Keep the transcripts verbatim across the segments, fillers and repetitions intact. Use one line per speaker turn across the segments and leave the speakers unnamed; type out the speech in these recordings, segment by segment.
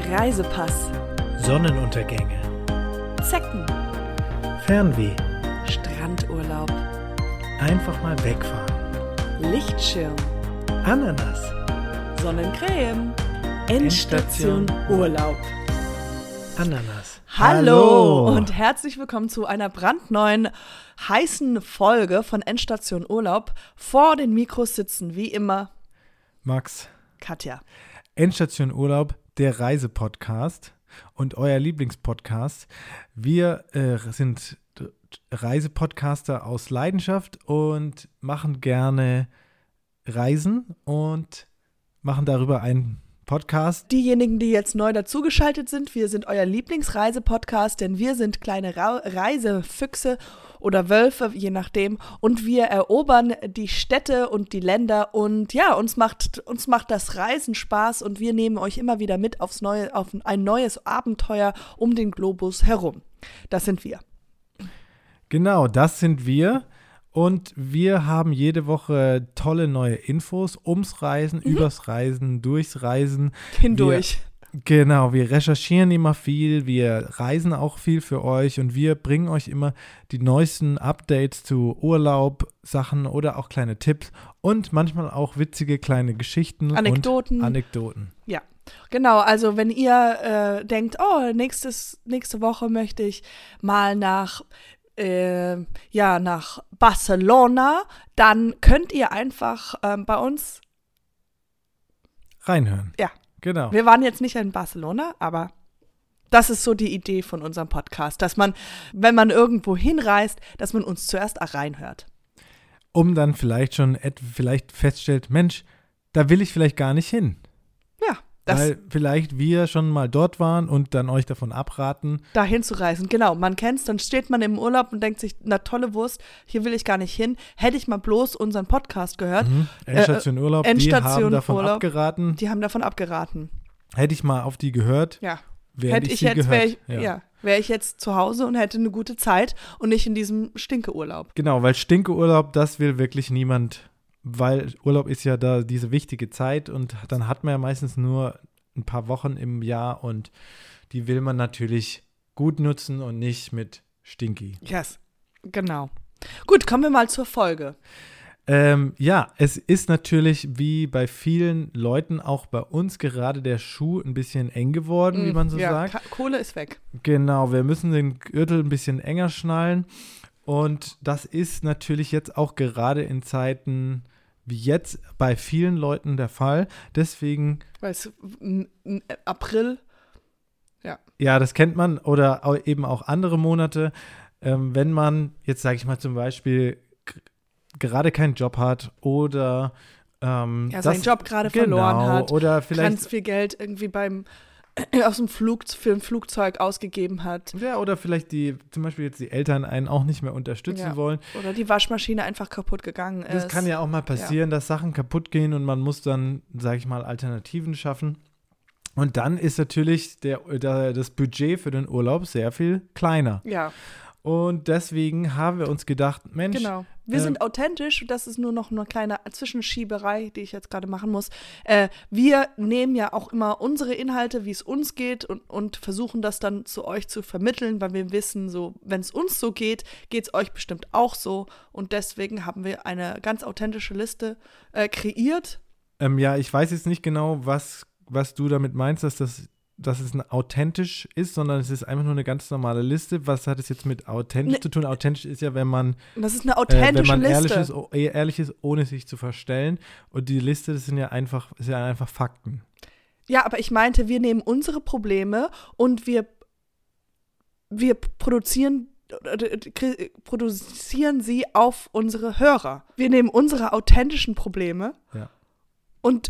Reisepass,
Sonnenuntergänge,
Zecken,
Fernweh,
Strandurlaub,
einfach mal wegfahren,
Lichtschirm,
Ananas,
Sonnencreme, Endstation Urlaub.
Ananas.
Hallo und herzlich willkommen zu einer brandneuen, heißen Folge von Endstation Urlaub. Vor den Mikros sitzen wie immer
Max,
Katja.
Endstation Urlaub, der Reisepodcast und euer Lieblingspodcast. Wir äh, sind Reisepodcaster aus Leidenschaft und machen gerne Reisen und machen darüber einen Podcast.
Diejenigen, die jetzt neu dazugeschaltet sind, wir sind euer Lieblingsreisepodcast, denn wir sind kleine Ra- Reisefüchse oder Wölfe, je nachdem, und wir erobern die Städte und die Länder und ja, uns macht, uns macht das Reisen Spaß und wir nehmen euch immer wieder mit aufs neue, auf ein neues Abenteuer um den Globus herum. Das sind wir.
Genau, das sind wir. Und wir haben jede Woche tolle neue Infos ums Reisen, mhm. übers Reisen, durchs Reisen.
Hindurch.
Wir, genau, wir recherchieren immer viel, wir reisen auch viel für euch und wir bringen euch immer die neuesten Updates zu Urlaub, Sachen oder auch kleine Tipps und manchmal auch witzige kleine Geschichten
Anekdoten.
und Anekdoten.
Ja. Genau, also wenn ihr äh, denkt, oh, nächstes, nächste Woche möchte ich mal nach Äh, ja, nach Barcelona, dann könnt ihr einfach ähm, bei uns
reinhören.
Ja.
Genau.
Wir waren jetzt nicht in Barcelona, aber das ist so die Idee von unserem Podcast, dass man, wenn man irgendwo hinreist, dass man uns zuerst reinhört.
Um dann vielleicht schon et- vielleicht feststellt, Mensch, da will ich vielleicht gar nicht hin.
Ja. Das
Weil vielleicht wir schon mal dort waren und dann euch davon abraten.
Dahin zu reisen, genau. Man kennt es, dann steht man im Urlaub und denkt sich, na tolle Wurst, hier will ich gar nicht hin. Hätte ich mal bloß unseren Podcast gehört.
Mhm. Endstation Urlaub,
äh, Endstation
die haben davon
Urlaub,
abgeraten.
Die haben davon abgeraten.
Hätte ich mal auf die gehört,
ja.
wäre
hätte
ich
ich
sie
jetzt,
gehört.
Wäre ich,
ja.
ja, wär ich jetzt zu Hause und hätte eine gute Zeit und nicht in diesem Stinkeurlaub.
Genau, weil Stinkeurlaub, das will wirklich niemand, weil Urlaub ist ja da diese wichtige Zeit und dann hat man ja meistens nur ein paar Wochen im Jahr und die will man natürlich gut nutzen und nicht mit Stinky.
Yes, genau. Gut, kommen wir mal zur Folge.
Ähm, ja, es ist natürlich wie bei vielen Leuten, auch bei uns gerade der Schuh ein bisschen eng geworden, mm, wie man so
ja,
sagt.
Ka- Kohle ist weg.
Genau, wir müssen den Gürtel ein bisschen enger schnallen und das ist natürlich jetzt auch gerade in Zeiten wie jetzt bei vielen Leuten der Fall. Deswegen.
Weil es April, ja.
Ja, das kennt man oder auch eben auch andere Monate. Ähm, wenn man jetzt, sage ich mal zum Beispiel, g- gerade keinen Job hat oder ähm,
ja, seinen
das,
Job gerade
genau,
verloren hat.
Oder vielleicht
ganz viel Geld irgendwie beim aus dem Flug für ein Flugzeug ausgegeben hat.
Ja, oder vielleicht die, zum Beispiel jetzt die Eltern einen auch nicht mehr unterstützen
ja.
wollen.
Oder die Waschmaschine einfach kaputt gegangen ist.
Das kann ja auch mal passieren, ja. dass Sachen kaputt gehen und man muss dann, sage ich mal, Alternativen schaffen. Und dann ist natürlich der, der, das Budget für den Urlaub sehr viel kleiner.
Ja.
Und deswegen haben wir uns gedacht, Mensch.
Genau. Wir
äh,
sind authentisch. Das ist nur noch eine kleine Zwischenschieberei, die ich jetzt gerade machen muss. Äh, wir nehmen ja auch immer unsere Inhalte, wie es uns geht und, und versuchen das dann zu euch zu vermitteln, weil wir wissen, so, wenn es uns so geht, geht es euch bestimmt auch so. Und deswegen haben wir eine ganz authentische Liste äh, kreiert.
Ähm, ja, ich weiß jetzt nicht genau, was, was du damit meinst, dass das dass es ein authentisch ist, sondern es ist einfach nur eine ganz normale Liste. Was hat es jetzt mit authentisch ne, zu tun? Authentisch ist ja, wenn man
das ist eine authentische
äh, wenn man
Liste.
Ehrlich ist, ehrlich ist, ohne sich zu verstellen. Und die Liste, das sind ja einfach, ist ja einfach Fakten.
Ja, aber ich meinte, wir nehmen unsere Probleme und wir, wir produzieren produzieren sie auf unsere Hörer. Wir nehmen unsere authentischen Probleme
ja.
und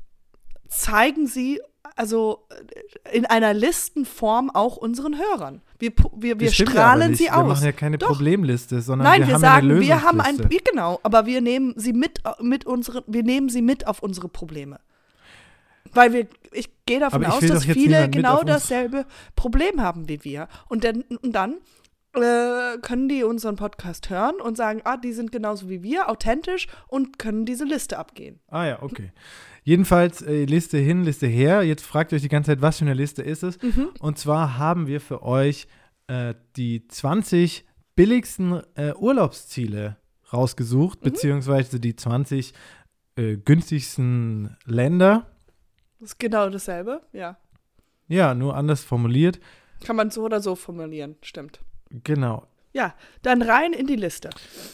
zeigen sie also in einer Listenform auch unseren Hörern. Wir, wir, wir strahlen sie aus.
Wir machen ja keine
Doch.
Problemliste, sondern
Nein,
wir,
wir
haben
sagen,
eine
wir haben ein,
Lösungsliste.
genau, aber wir nehmen sie mit, mit unsere, wir nehmen sie mit auf unsere Probleme. Weil wir, ich gehe davon
Aber ich
aus,
will
dass
doch jetzt
viele
niemand mit
genau
auf uns-
dasselbe Problem haben wie wir. Und dann, und dann äh, können die unseren Podcast hören und sagen, ah, die sind genauso wie wir, authentisch und können diese Liste abgehen.
Ah ja, okay. Jedenfalls äh, Liste hin, Liste her. Jetzt fragt ihr euch die ganze Zeit, was für eine Liste ist es?
Mhm.
Und zwar haben wir für euch äh, die zwanzig billigsten äh, Urlaubsziele rausgesucht,
Mhm.
beziehungsweise die zwanzig äh, günstigsten Länder.
Das ist genau dasselbe, ja.
Ja, nur anders formuliert.
Kann man so oder so formulieren, stimmt.
Genau.
Ja, dann rein in die Liste.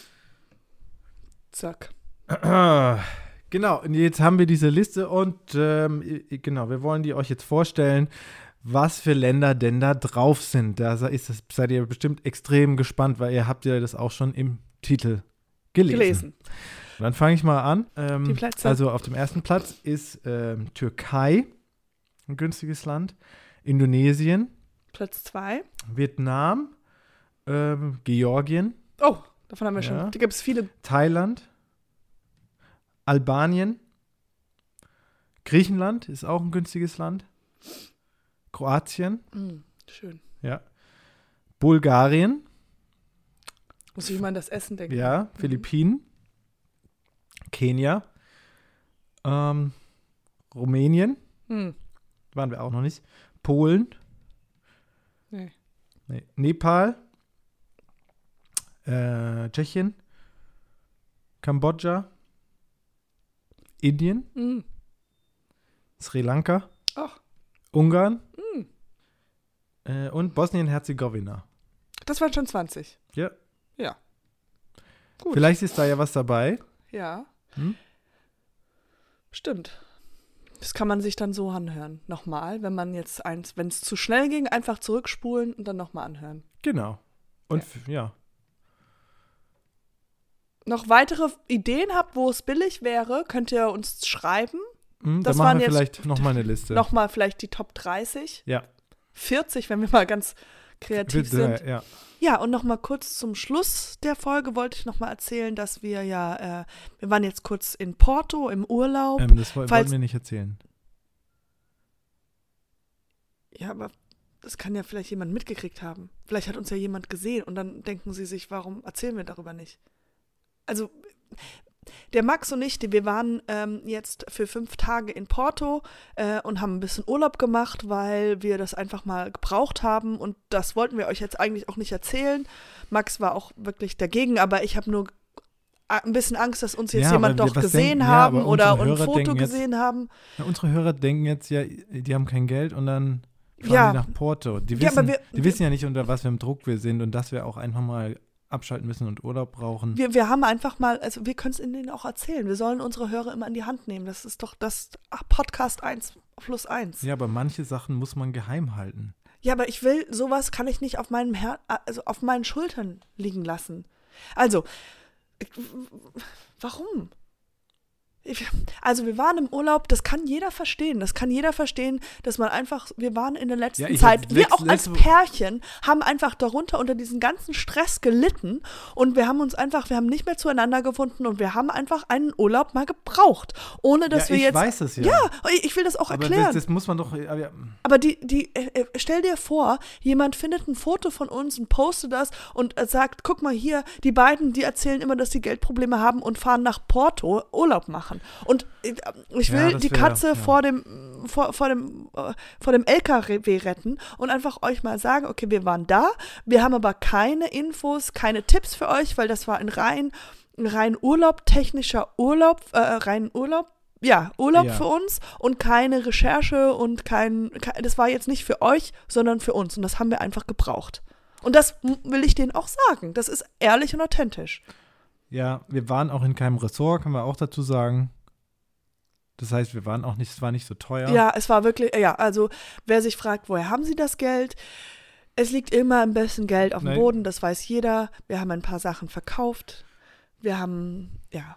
Zack.
Genau, und jetzt haben wir diese Liste und ähm, i- genau, wir wollen die euch jetzt vorstellen, was für Länder denn da drauf sind. Da ist das, seid ihr bestimmt extrem gespannt, weil ihr habt ja das auch schon im Titel gelesen.
Gelesen.
Dann fange ich mal an. Ähm,
Die Plätze.
Also auf dem ersten Platz ist ähm, Türkei, ein günstiges Land, Indonesien,
Platz zwei.
Vietnam, ähm, Georgien,
Oh, davon haben wir
Ja.
schon. Da gibt es viele.
Thailand, Albanien, Griechenland ist auch ein günstiges Land, Kroatien,
Mm, schön.
ja, Bulgarien,
Muss ich mal an das Essen denken.
ja, Philippinen, Kenia, ähm, Rumänien,
Hm.
waren wir auch noch nicht, Polen,
Nee.
nee, Nepal, äh, Tschechien, Kambodscha, Indien,
Mm.
Sri Lanka,
Ach,
Ungarn
mm.
äh, und Bosnien-Herzegowina.
Das waren schon zwanzig.
Ja.
Ja. Gut.
Vielleicht ist da ja was dabei.
Ja.
Hm?
Stimmt. Das kann man sich dann so anhören. Nochmal, wenn man jetzt eins, wenn es zu schnell ging, einfach zurückspulen und dann nochmal anhören.
Genau. Und
Ja.
f- ja.
Noch weitere Ideen habt, wo es billig wäre, könnt ihr uns schreiben.
Hm, da
Das
machen
waren
wir
jetzt
vielleicht nochmal eine Liste.
Nochmal vielleicht die Top dreißig.
Ja.
vierzig, wenn wir mal ganz kreativ
Bitte,
sind.
ja.
Ja, und nochmal kurz zum Schluss der Folge wollte ich nochmal erzählen, dass wir ja, äh, wir waren jetzt kurz in Porto im Urlaub.
Ähm, das woll-
falls-
wollten wir nicht erzählen.
Ja, aber das kann ja vielleicht jemand mitgekriegt haben. Vielleicht hat uns ja jemand gesehen und dann denken sie sich, warum erzählen wir darüber nicht? Also, der Max und ich, die, wir waren ähm, jetzt für fünf Tage in Porto äh, und haben ein bisschen Urlaub gemacht, weil wir das einfach mal gebraucht haben und das wollten wir euch jetzt eigentlich auch nicht erzählen. Max war auch wirklich dagegen, aber ich habe nur a- ein bisschen Angst, dass uns jetzt
Ja,
jemand
aber wir-
doch
was
gesehen
denken- ja,
haben
aber
oder
unsere
ein
Hörer
Foto
denken jetzt-
gesehen haben.
Ja, unsere Hörer denken jetzt ja, die haben kein Geld und dann fahren
Ja.
die nach Porto. Die
Ja,
wissen,
aber wir-
die
wir-
wissen ja nicht, unter was für einem Druck wir sind und dass wir auch einfach mal abschalten müssen und Urlaub brauchen.
Wir, wir haben einfach mal, also wir können es ihnen auch erzählen. Wir sollen unsere Hörer immer in die Hand nehmen. Das ist doch das ach, Podcast eins plus eins. Ja.
Ja, aber manche Sachen muss man geheim halten.
aber ich will, sowas kann ich nicht auf meinem Her also auf meinen Schultern liegen lassen. Also, ich- warum? Ich, also wir waren im Urlaub, das kann jeder verstehen. Das kann jeder verstehen, dass man einfach, wir waren in der letzten
Ja, ich
Zeit,
hab
wir
letzt-
auch als
letzte-
Pärchen haben einfach darunter unter diesen ganzen Stress gelitten und wir haben uns einfach, wir haben nicht mehr zueinander gefunden und wir haben einfach einen Urlaub mal gebraucht, ohne dass
ja,
wir
ich
jetzt,
weiß es ja.
ja, ich will das auch
aber
erklären.
das, das muss man doch, aber ja,
Aber die, die, äh, äh, stell dir vor, jemand findet ein Foto von uns und postet das und äh, sagt, guck mal hier, die beiden, die erzählen immer, dass sie Geldprobleme haben und fahren nach Porto Urlaub machen. Und äh, ich
Ja,
will
das
die
wär-
Katze
ja.
vor dem, vor, vor dem, äh, vor dem L K W retten und einfach euch mal sagen, okay, wir waren da, wir haben aber keine Infos, keine Tipps für euch, weil das war ein rein, ein rein Urlaub, technischer Urlaub, äh, rein Urlaub, ja, Urlaub
Ja.
für uns und keine Recherche und kein, kein, das war jetzt nicht für euch, sondern für uns und das haben wir einfach gebraucht. Und das m- will ich denen auch sagen. Das ist ehrlich und authentisch.
ja, wir waren auch in keinem Ressort, kann man auch dazu sagen. Das heißt, wir waren auch nicht, es war nicht so teuer.
Ja, es war wirklich, ja, also wer sich fragt, woher haben sie das Geld? Es liegt immer am besten Geld auf dem
Nein.
Boden, das weiß jeder. Wir haben ein paar Sachen verkauft. Wir haben, ja.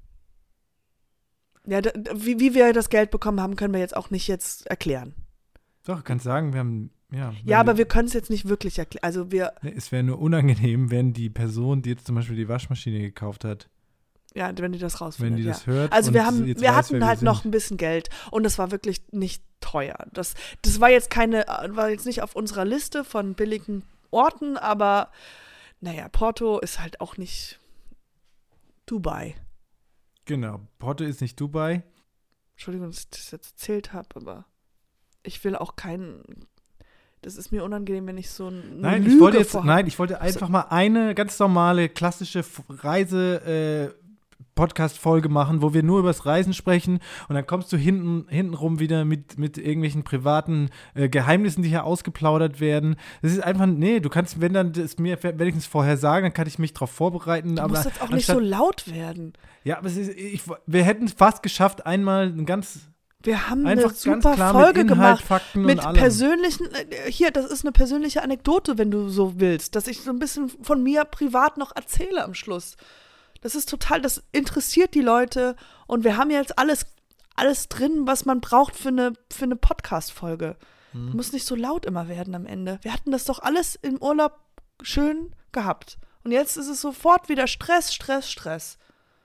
Ja, da, da- wie, wie wir das Geld bekommen haben, können wir jetzt auch nicht jetzt erklären.
Doch, kannst sagen, wir haben, ja. wenn
Ja, aber wir können es jetzt nicht wirklich erklären. Also wir,
Nee, es wäre nur unangenehm, wenn die Person, die jetzt zum Beispiel die Waschmaschine gekauft hat,
ja, wenn die das rausfindet,
wenn die
ja.
das hört.
Also
und
wir haben,
jetzt
wir
weiß,
hatten
wer
halt
wir
noch
sind.
ein bisschen Geld und das war wirklich nicht teuer. Das, das war jetzt keine, war jetzt nicht auf unserer Liste von billigen Orten, aber naja, Porto ist halt auch nicht Dubai.
Genau, Porto ist nicht Dubai.
Entschuldigung, dass ich das jetzt erzählt habe, aber ich will auch keinen. Das ist mir unangenehm, wenn ich so eine
Nein,
Lüge
ich wollte jetzt,
vorhabe.
nein, ich wollte einfach mal eine ganz normale, klassische Reise- äh, Podcast-Folge machen, wo wir nur über das Reisen sprechen und dann kommst du hinten hintenrum wieder mit, mit irgendwelchen privaten äh, Geheimnissen, die hier ausgeplaudert werden. Das ist einfach, nee, du kannst, wenn dann das mir wenigstens vorher sagen, dann kann ich mich darauf vorbereiten.
Du
aber
musst jetzt auch nicht so laut werden.
Ja, aber es ist, ich, wir hätten es fast geschafft, einmal ein ganz
Wir haben
einfach
eine super
ganz klar
Folge
mit Inhalt,
gemacht
Fakten
mit
und allem.
persönlichen, äh, hier, das ist eine persönliche Anekdote, wenn du so willst, dass ich so ein bisschen von mir privat noch erzähle am Schluss. Das ist total, das interessiert die Leute und wir haben jetzt alles, alles drin, was man braucht für eine, für eine Podcast-Folge. Hm. Muss nicht so laut immer werden am Ende. Wir hatten das doch alles im Urlaub schön gehabt. Und jetzt ist es sofort wieder Stress, Stress, Stress.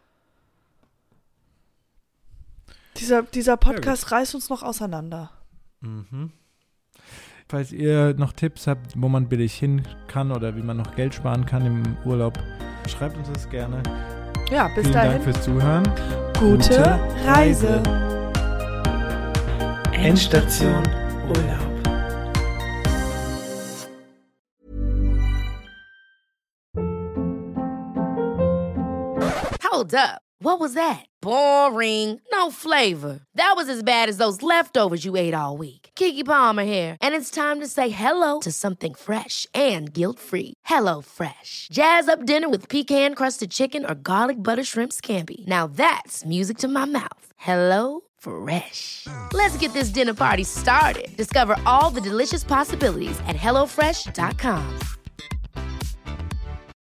Dieser, dieser Podcast reißt uns noch auseinander.
Mhm. Falls ihr noch Tipps habt, wo man billig hin kann oder wie man noch Geld sparen kann im Urlaub, schreibt uns das gerne.
Ja, bis
Vielen
dahin.
Dank fürs Zuhören.
Gute, Gute Reise.
Reise.
Endstation Urlaub.
Hold up. What was that? Boring. No flavor. That was as bad as those leftovers you ate all week. Keke Palmer here, and it's time to say hello to something fresh and guilt-free. Hello Fresh. Jazz up dinner with pecan-crusted chicken or garlic butter shrimp scampi. Now that's music to my mouth. Hello Fresh. Let's get this dinner party started. Discover all the delicious possibilities at hello fresh dot com.